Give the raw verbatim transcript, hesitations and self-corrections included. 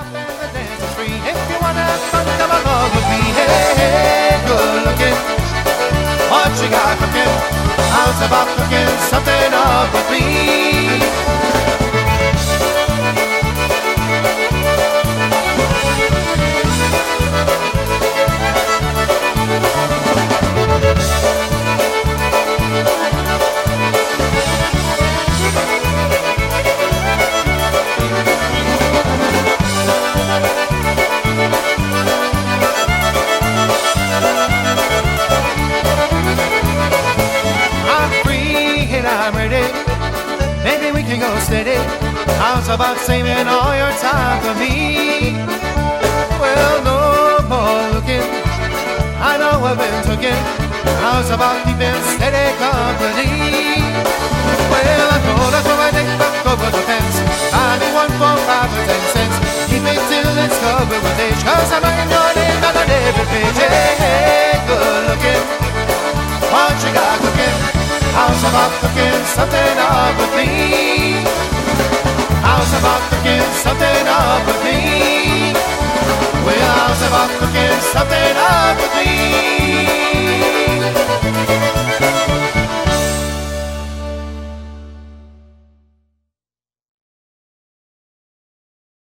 up and the dance is free. If you wanna fun, come along with me. Hey, hey, good looking. What you got cooking? How's about cooking something up with me? I'm ready, maybe we can go steady. How's about saving all your time for me? Well, no more looking, I know I've been taken. How's about keeping steady company? Well, I told her to I take back over the fence. I need one for five or ten cents. Keep it till it's covered with age, cause I'm writing your name down on every page. Hey, hey, good looking, what you got cooking? How's about cooking something up with me? How's about cooking something up with me? Well, how's about cooking something up with me?